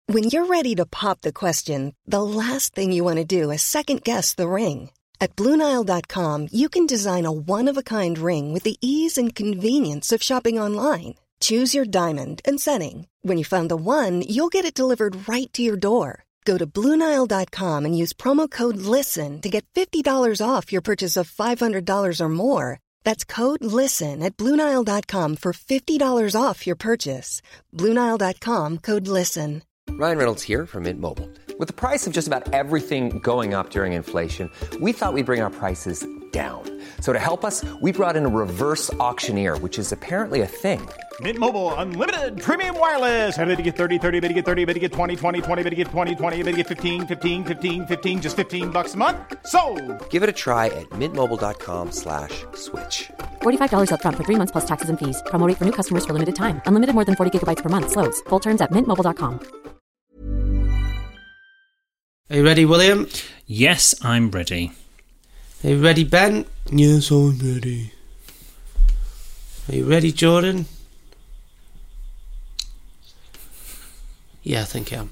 When you're ready to pop the question, the last thing you want to do is second-guess the ring. At BlueNile.com, you can design a one-of-a-kind ring with the ease and convenience of shopping online. Choose your diamond and setting. When you find the one, you'll get it delivered right to your door. Go to BlueNile.com and use promo code LISTEN to get $50 off your purchase of $500 or more. That's code LISTEN at BlueNile.com for $50 off your purchase. BlueNile.com, code LISTEN. Ryan Reynolds here from Mint Mobile. With the price of just about everything going up during inflation, we thought we'd bring our prices down. So to help us, we brought in a reverse auctioneer, which is apparently a thing. Mint Mobile Unlimited Premium Wireless. How to get 30, 30, bit to get 30, bit to get 20, 20, 20, bit to get 20, 20, bit to get 15, 15, 15, 15, just $15 a month? Sold! Give it a try at mintmobile.com/switch. $45 up front for 3 months plus taxes and fees. Promo rate for new customers for limited time. Unlimited more than 40 gigabytes per month. Slows full terms at mintmobile.com. Are you ready, William? Yes, I'm ready. Are you ready, Ben? Yes, I'm ready. Are you ready, Jordan? Yeah, I think I am.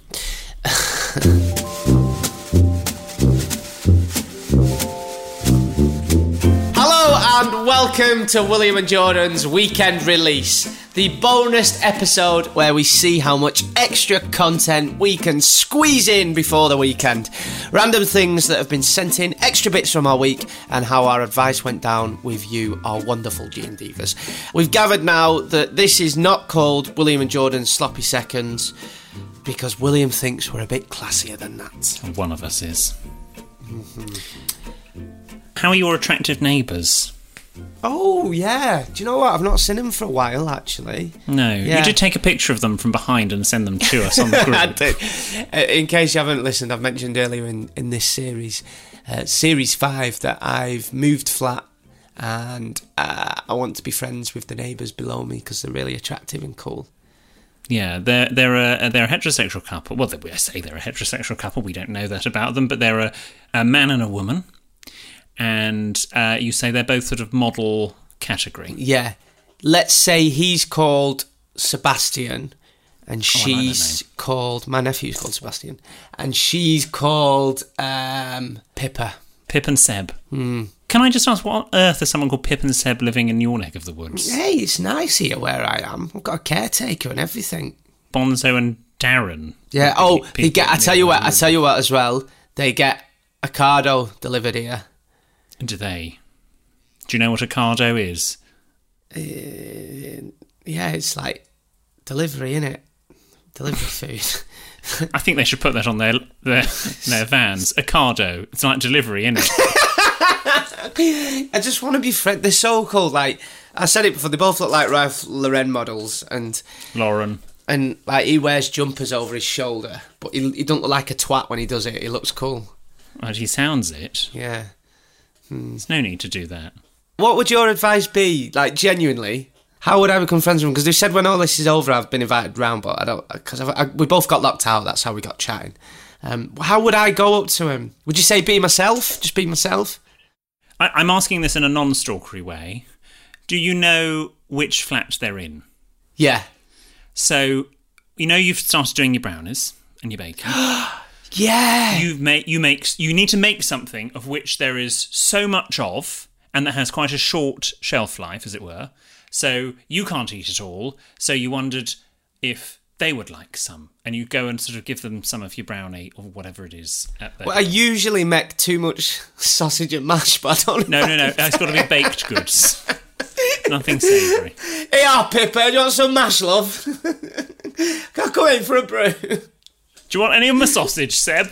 Hello and welcome to William and Jordan's Weekend Release, the bonus episode where we see how much extra content we can squeeze in before the weekend. Random things that have been sent in, extra bits from our week, and how our advice went down with you, our wonderful Gene Divas. We've gathered now that this is not called William and Jordan's Sloppy Seconds, because William thinks we're a bit classier than that. One of us is. Mm-hmm. How are your attractive neighbours? Oh, yeah. Do you know what? I've not seen them for a while, actually. No. Yeah. You did take a picture of them from behind and send them to us on the group. I did. In case you haven't listened, I've mentioned earlier in this series, Series 5, that I've moved flat and I want to be friends with the neighbours below me because they're really attractive and cool. Yeah, they're a heterosexual couple. Well, I say they're a heterosexual couple. We don't know that about them, but they're a man and a woman. And you say they're both sort of model category. Yeah. Let's say he's called Sebastian and she's called... My nephew's called Sebastian. And she's called Pippa. Pip and Seb. Mm. Can I just ask, what on earth is someone called Pip and Seb living in your neck of the woods? Hey, it's nice here where I am. I've got a caretaker and everything. Bonzo and Darren. Yeah. Oh, they get. I tell you what as well. They get a cardo delivered here. Do they? Do you know what a cardo is? Yeah, it's like delivery, innit? Delivery food. I think they should put that on their vans. A cardo. It's like delivery, innit? I just want to be friends. They're so cool. Like, I said it before, they both look like Ralph Lauren models. And Lauren. And like he wears jumpers over his shoulder, but he don't look like a twat when he does it. He looks cool. But he sounds it. Yeah. There's no need to do that. What would your advice be? Like, genuinely, how would I become friends with him? Because they said when all this is over, I've been invited round, but I don't. Because we both got locked out. That's how we got chatting. How would I go up to him? Would you say be myself? Just be myself? I'm asking this in a non-stalkery way. Do you know which flat they're in? Yeah. So, you know you've started doing your brownies and your bacon. Yeah. You need to make something of which there is so much of, and that has quite a short shelf life, as it were. So you can't eat it all. So you wondered if they would like some, and you go and sort of give them some of your brownie or whatever it is. Well, I usually make too much sausage and mash, but I don't know. No. It's got to be baked goods. Nothing savoury. Hey, Pippa, do you want some mash, love? Can I come in for a brew? Do you want any of my sausage, Seb?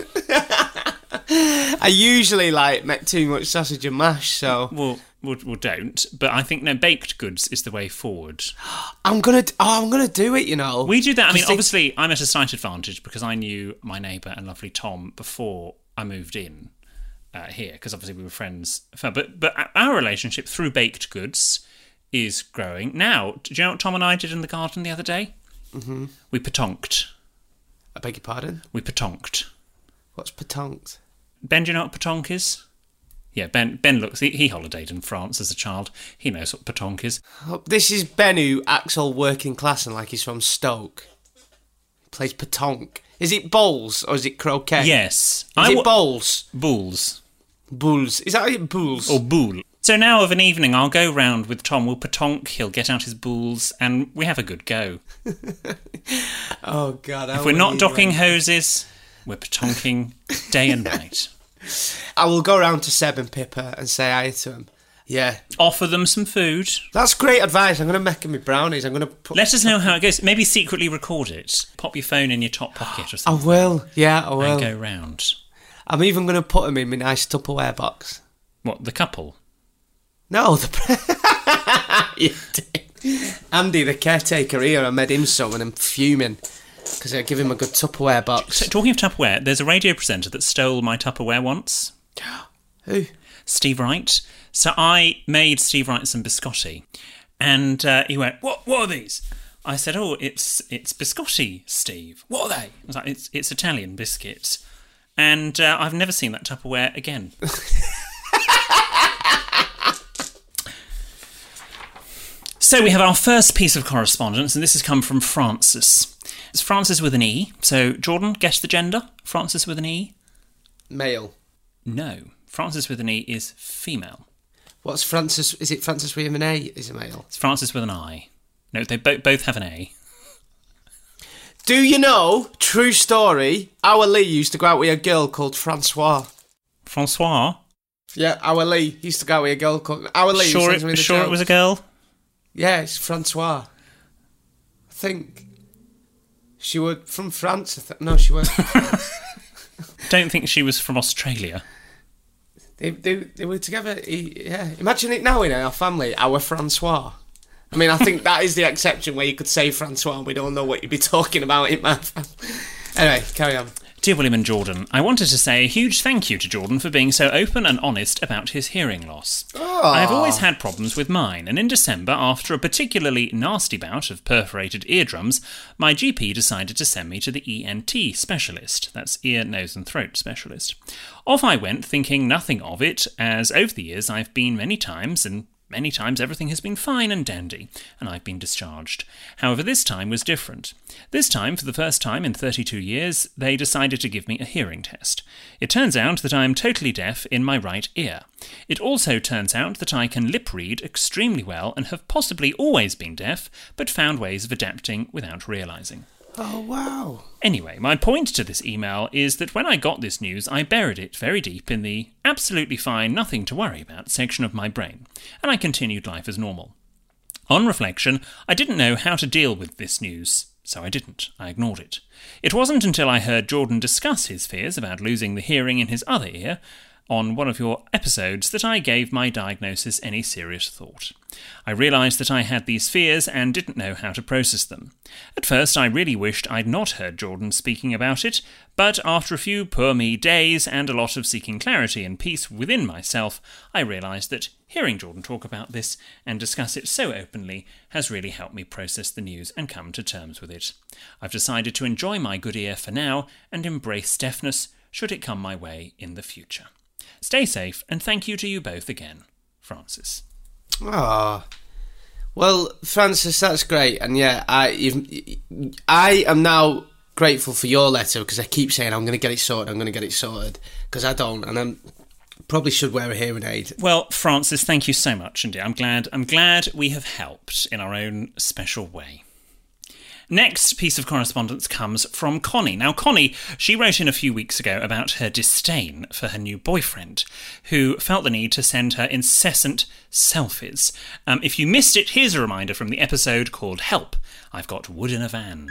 I usually make too much sausage and mash, so... Well, don't. But I think baked goods is the way forward. I'm gonna do it. You know, we do that. I mean, obviously, I'm at a slight advantage because I knew my neighbour and lovely Tom before I moved in here, because obviously we were friends. But our relationship through baked goods is growing now. Do you know what Tom and I did in the garden the other day? Mm-hmm. We petonked. I beg your pardon? We petonked. What's petonked? Ben, do you know what petonk is? Yeah, Ben looks... He holidayed in France as a child. He knows what petonk is. Oh, this is Ben who acts all working class and like he's from Stoke. plays petanque. Is it bowls or is it croquet? Yes. Is it bowls? Boules. Boules. Is that it? Boules? Or boule. So now of an evening, I'll go round with Tom. We'll petanque, he'll get out his boules, and we have a good go. Oh, God. If we're not docking hoses, we're petanquing day and night. I will go round to Seb and Pippa and say hi to them. Yeah. Offer them some food. That's great advice. I'm going to make them my brownies. I'm going to put... Let us know how it goes. Maybe secretly record it. Pop your phone in your top pocket or I something. will. Yeah, I will. And go round. I'm even going to put them in my nice Tupperware box. What, the couple? No, you dick. Andy, the caretaker here, I made him some and I'm fuming because I give him a good Tupperware box. So, talking of Tupperware, there's a radio presenter that stole my Tupperware once. Who? Steve Wright. So I made Steve Wright some biscotti, and he went, "What are these?" I said, "Oh, it's biscotti, Steve. What are they?" I was like, "It's Italian biscuits," and I've never seen that Tupperware again. So we have our first piece of correspondence, and this has come from Francis. It's Francis with an E. So, Jordan, guess the gender? Francis with an E? Male. No. Francis with an E is female. What's Francis? Is it Francis with an A is a male? It's Francis with an I. No, they both have an A. Do you know, true story, our Lee used to go out with a girl called Francois. Francois? Yeah, our Lee used to go out with a girl called... Our Lee Sure it was a girl? Yeah, it's Francois. I think she was from France. No, she wasn't from France. Don't think she was from Australia. They were together. Yeah, imagine it now in our family, our Francois. I mean, I think that is the exception where you could say Francois and we don't know what you'd be talking about in my family. Anyway, carry on. Dear William and Jordan, I wanted to say a huge thank you to Jordan for being so open and honest about his hearing loss. I have always had problems with mine, and in December, after a particularly nasty bout of perforated eardrums, my GP decided to send me to the ENT specialist. That's ear, nose and throat specialist. Off I went, thinking nothing of it, as over the years I've been many times, and many times everything has been fine and dandy, and I've been discharged. However, this time was different. This time, for the first time in 32 years, they decided to give me a hearing test. It turns out that I am totally deaf in my right ear. It also turns out that I can lip read extremely well and have possibly always been deaf, but found ways of adapting without realising. Oh, wow. Anyway, my point to this email is that when I got this news, I buried it very deep in the absolutely fine, nothing to worry about section of my brain, and I continued life as normal. On reflection, I didn't know how to deal with this news, so I didn't. I ignored it. It wasn't until I heard Jordan discuss his fears about losing the hearing in his other ear on one of your episodes that I gave my diagnosis any serious thought. I realised that I had these fears and didn't know how to process them. At first, I really wished I'd not heard Jordan speaking about it, but after a few poor me days and a lot of seeking clarity and peace within myself, I realised that hearing Jordan talk about this and discuss it so openly has really helped me process the news and come to terms with it. I've decided to enjoy my good ear for now and embrace deafness should it come my way in the future. Stay safe, and thank you to you both again. Francis. Ah, well, Francis, that's great, and yeah, I am now grateful for your letter because I keep saying I'm going to get it sorted, because I don't, and I probably should wear a hearing aid. Well, Francis, thank you so much indeed. I'm glad we have helped in our own special way. Next piece of correspondence comes from Connie. Now, Connie, she wrote in a few weeks ago about her disdain for her new boyfriend, who felt the need to send her incessant selfies. If you missed it, here's a reminder from the episode called Help, I've Got Wood in a Van.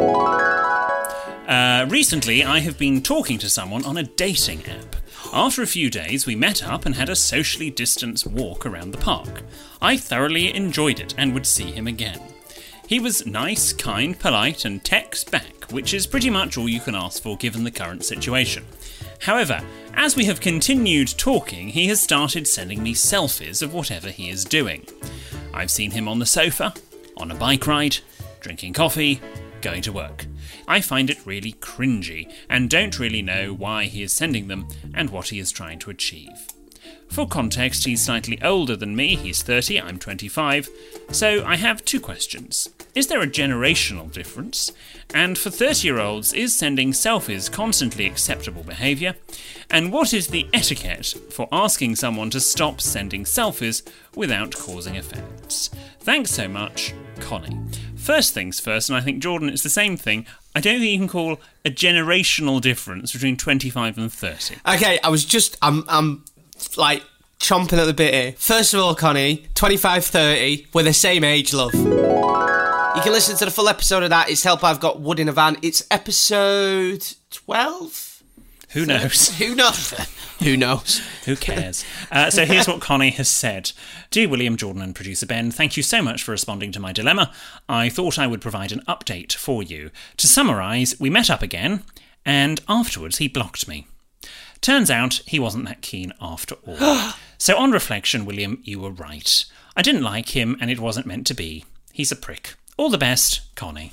Recently, I have been talking to someone on a dating app. After a few days, we met up and had a socially distanced walk around the park. I thoroughly enjoyed it and would see him again. He was nice, kind, polite, and texts back, which is pretty much all you can ask for given the current situation. However, as we have continued talking, he has started sending me selfies of whatever he is doing. I've seen him on the sofa, on a bike ride, drinking coffee, going to work. I find it really cringy, and don't really know why he is sending them and what he is trying to achieve. For context, he's slightly older than me. He's 30, I'm 25. So I have 2 questions. Is there a generational difference? And for 30-year-olds, is sending selfies constantly acceptable behaviour? And what is the etiquette for asking someone to stop sending selfies without causing offence? Thanks so much, Connie. First things first, and I think, Jordan, it's the same thing. I don't think you can call a generational difference between 25 and 30. Okay, I'm like chomping at the bit here. First of all, Connie, 25, 30, we're the same age, love. You can listen to the full episode of that. It's Help I've Got Wood in a Van. It's episode 12? Who knows? Who knows? Who knows? Who cares? So here's what Connie has said. Dear William, Jordan and producer Ben, thank you so much for responding to my dilemma. I thought I would provide an update for you. To summarise, we met up again, and afterwards he blocked me. Turns out he wasn't that keen after all. So on reflection, William, you were right. I didn't like him, and it wasn't meant to be. He's a prick. All the best, Connie.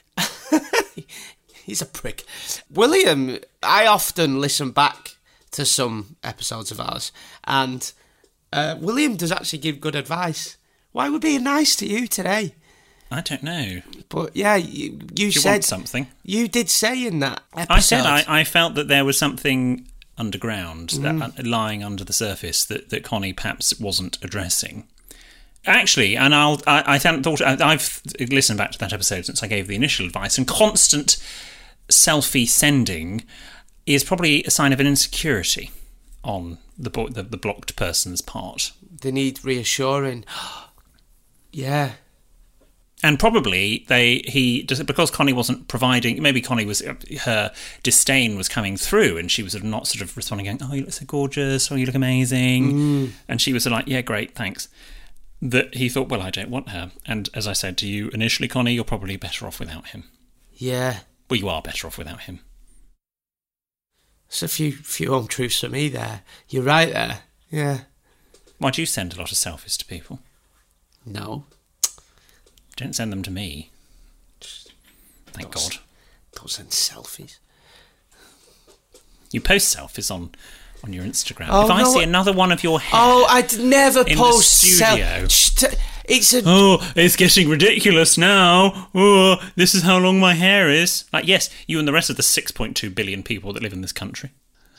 He's a prick. William, I often listen back to some episodes of ours, and William does actually give good advice. Why were we being nice to you today? I don't know. But yeah, you said want something. You did say in that episode. I said I felt that there was something underground, that lying under the surface that Connie perhaps wasn't addressing. Actually, and I've listened back to that episode since I gave the initial advice, and constant selfie sending is probably a sign of an insecurity on the blocked person's part. They need reassuring. Yeah. And probably because Connie wasn't providing, maybe her disdain was coming through, and she was not sort of responding, going, "Oh, you look so gorgeous," or "You look amazing," and she was like, "Yeah, great, thanks." That he thought, well, I don't want her. And as I said to you initially, Connie, you're probably better off without him. Yeah. Well, you are better off without him. There's a few home truths for me there. You're right there. Yeah. Why do you send a lot of selfies to people? No. Don't send them to me. Thank God. Don't send selfies. You post selfies on your Instagram. Oh, if I see another one of your hair... Oh, I'd never in post the studio. It's getting ridiculous now. Oh, this is how long my hair is. Like, yes, you and the rest of the 6.2 billion people that live in this country.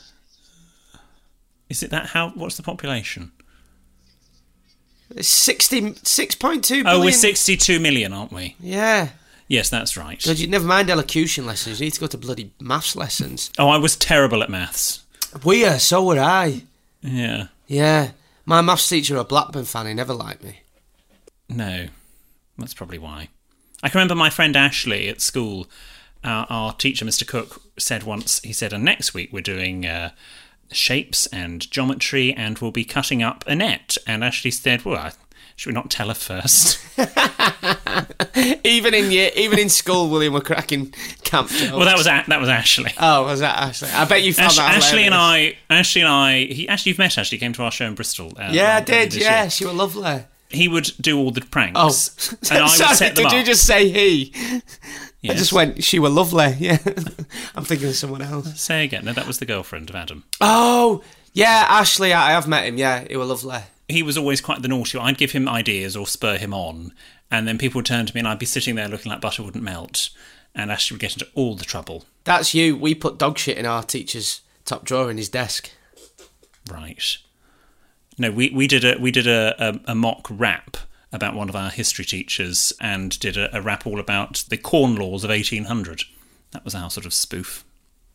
Is it that how... What's the population? 6.2 billion. Oh, we're 62 million, aren't we? Yeah. Yes, that's right. God, you never mind elocution lessons. You need to go to bloody maths lessons. Oh, I was terrible at maths. So were I. Yeah. Yeah. My maths teacher, a Blackburn fan, he never liked me. No. That's probably why. I can remember my friend Ashley at school, our teacher, Mr. Cook, said once, he said, and next week we're doing shapes and geometry and we'll be cutting up a net. And Ashley said, well, should we not tell her first? Even in school, William were cracking camp jokes. Well, that was Ashley. Oh, was that Ashley? I bet you found that Ashley and I. You've met Ashley. Came to our show in Bristol. Yeah, I did. Yeah, she was lovely. He would do all the pranks. Oh, and I would set them did up. you just say he? Yes. I just went. She were lovely. Yeah, I'm thinking of someone else. Say again. No, that was the girlfriend of Adam. Oh, yeah, Ashley. I have met him. Yeah, he was lovely. He was always quite the naughty one. I'd give him ideas or spur him on, and then people would turn to me and I'd be sitting there looking like butter wouldn't melt, and Ashley would get into all the trouble. That's you. We put dog shit in our teacher's top drawer in his desk. Right. No, we did a mock rap about one of our history teachers and did a rap all about the Corn Laws of 1800. That was our sort of spoof.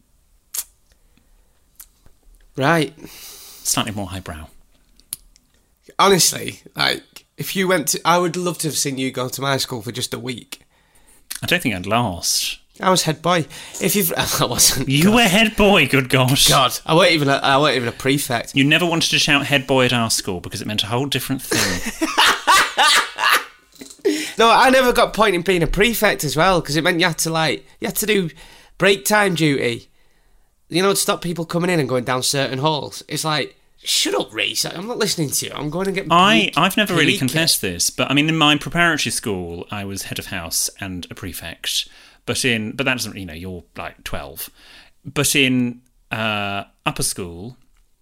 Right. Slightly more highbrow. Honestly, like, if you went to... I would love to have seen you go to my school for just a week. I don't think I'd last. I was head boy. I wasn't. You were head boy, good God. God, I weren't even a prefect. You never wanted to shout head boy at our school because it meant a whole different thing. No, I never got point in being a prefect as well, because it meant you had to do break time duty. You know, to stop people coming in and going down certain halls. It's like, shut up, Reese. I'm not listening to you. I'm going to get... I've never really confessed this, but I mean, in my preparatory school, I was head of house and a prefect. But that doesn't, you're like 12. But in upper school,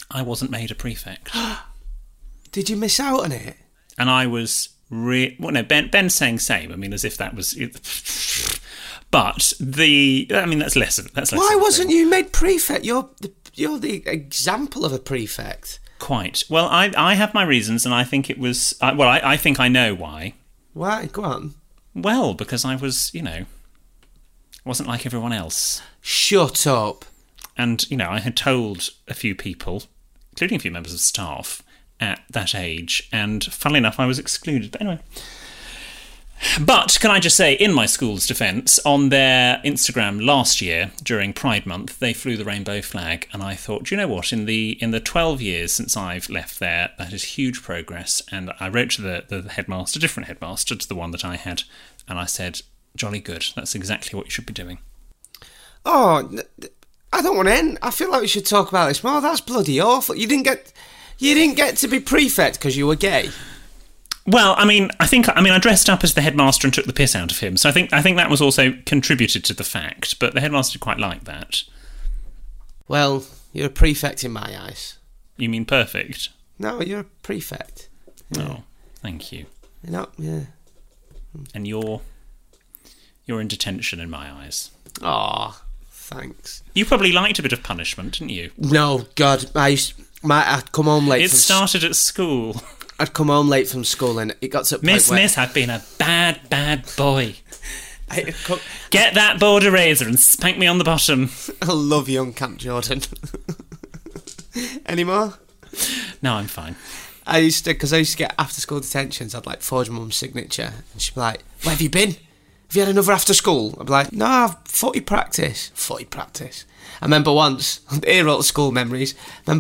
I wasn't made a prefect. Did you miss out on it? And I was... well, no, Ben's saying same. I mean, as if that was... But that's less. Why wasn't you made prefect? You're the example of a prefect. Quite. Well, I have my reasons, and I think it was... I think I know why. Why? Go on. Well, because I was, wasn't like everyone else. Shut up. And, I had told a few people, including a few members of staff, at that age, and funnily enough, I was excluded. But anyway... But, can I just say, in my school's defence, on their Instagram last year, during Pride Month, they flew the rainbow flag, and I thought, do you know what, in the 12 years since I've left there, that is huge progress, and I wrote to the headmaster, different headmaster to the one that I had, and I said, jolly good, that's exactly what you should be doing. Oh, I don't want to end. I feel like we should talk about this more. That's bloody awful. You didn't get to be prefect because you were gay. Well, I dressed up as the headmaster and took the piss out of him, so I think that was also contributed to the fact, but the headmaster quite liked that. Well, you're a prefect in my eyes. You mean perfect? No, you're a prefect. Yeah. Oh, thank you. Yeah. And you're in detention in my eyes. Oh, thanks. You probably liked a bit of punishment, didn't you? No, God, I'd come home late. It started at school. I'd come home late from school and it got to a point Miss, I've been a bad boy. Get that board eraser and spank me on the bottom. I love young Camp Jordan. Any more? No, I'm fine. I used to get after school detentions. I'd forge my mum's signature and she'd be like, where have you been? Have you had another after school? I'd be like, no, I've footy practice. I remember once, here school memories,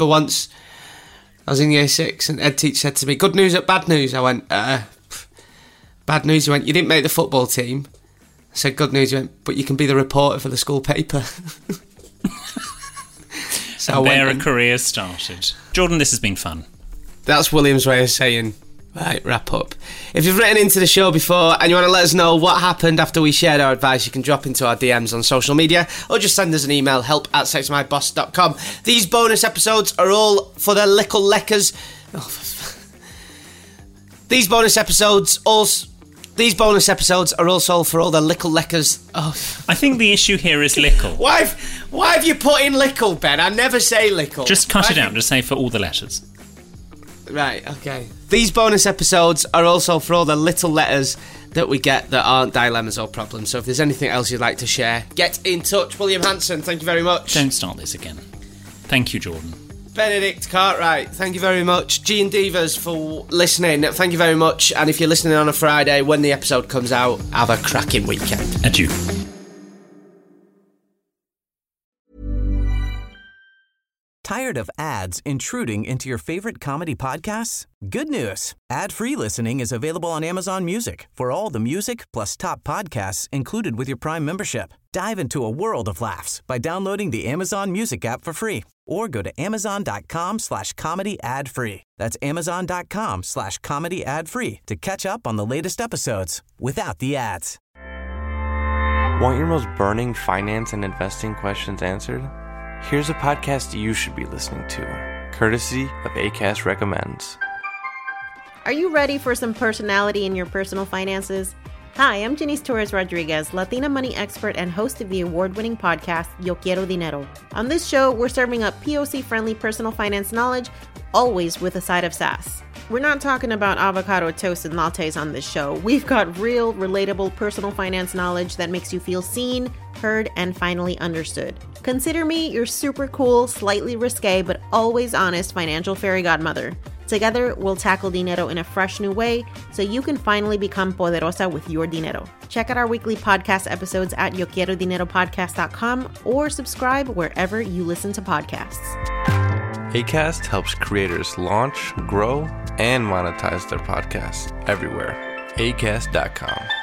I was in year 6 and Ed teacher said to me, good news or bad news? I went, bad news. He went, you didn't make the football team. I said, good news. He went, but you can be the reporter for the school paper. So a career started. Jordan, this has been fun. That's William's way of saying, right, wrap up. If you've written into the show before and you want to let us know what happened after we shared our advice, you can drop into our DMs on social media or just send us an email, help@sexmyboss.com. These bonus episodes are all for the little leckers. These bonus episodes are also for all the little leckers. Oh. I think the issue here is lickle. Why have you put in lickle, Ben? I never say lickle. Just cut it out. Just say for all the letters. Right, okay. These bonus episodes are also for all the little letters that we get that aren't dilemmas or problems. So if there's anything else you'd like to share, get in touch. William Hanson, thank you very much. Don't start this again. Thank you, Jordan. Benedict Cartwright, thank you very much. G and Divas for listening, thank you very much. And if you're listening on a Friday when the episode comes out, have a cracking weekend. Adieu. Tired of ads intruding into your favorite comedy podcasts? Good news. Ad-free listening is available on Amazon Music for all the music plus top podcasts included with your Prime membership. Dive into a world of laughs by downloading the Amazon Music app for free or go to amazon.com/comedy ad-free. That's amazon.com/comedy ad-free to catch up on the latest episodes without the ads. Want your most burning finance and investing questions answered? Here's a podcast you should be listening to, courtesy of Acast Recommends. Are you ready for some personality in your personal finances? Hi, I'm Janice Torres Rodriguez, Latina money expert and host of the award-winning podcast, Yo Quiero Dinero. On this show, we're serving up POC-friendly personal finance knowledge, always with a side of sass. We're not talking about avocado toast and lattes on this show. We've got real, relatable personal finance knowledge that makes you feel seen, heard, and finally understood. Consider me your super cool, slightly risque, but always honest financial fairy godmother. Together, we'll tackle dinero in a fresh new way so you can finally become poderosa with your dinero. Check out our weekly podcast episodes at YoQuieroDineroPodcast.com or subscribe wherever you listen to podcasts. Acast helps creators launch, grow, and monetize their podcasts everywhere. Acast.com.